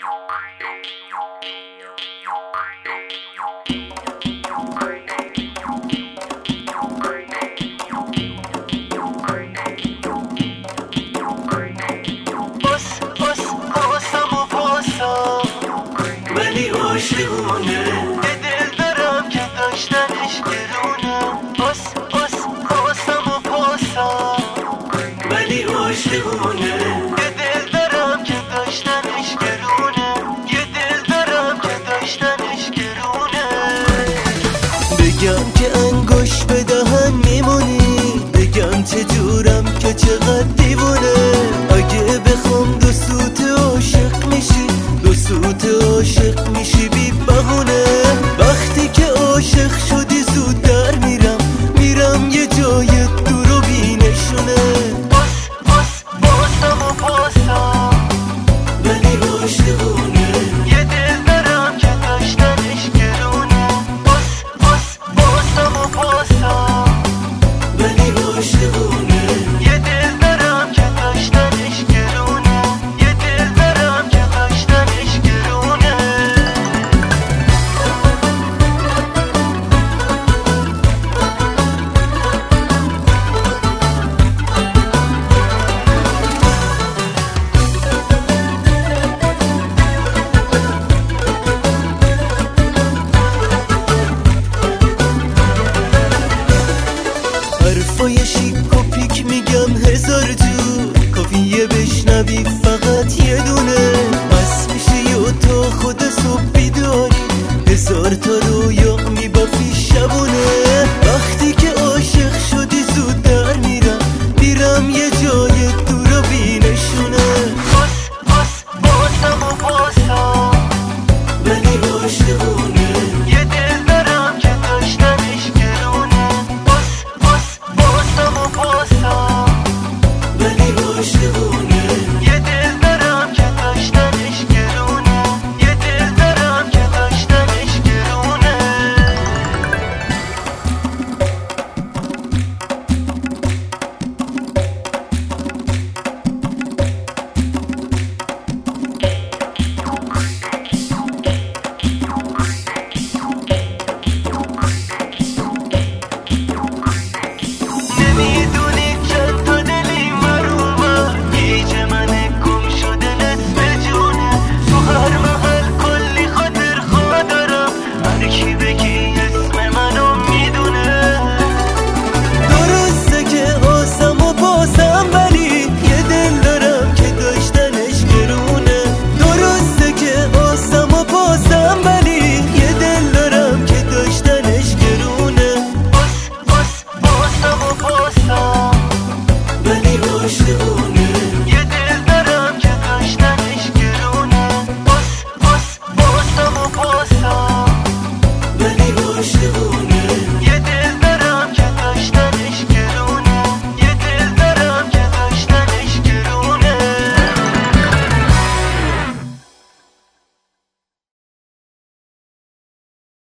ولی عاشقونه یه دل دارم که داشتنش گرونه پاسم و پاسم ولی عاشقونه یه دل دارم که داشتنش گرونه یه دل دارم که داشتنش گرونه بگم که انگوش به دهن میمونی بگم چه جورم که چقدر دیوونه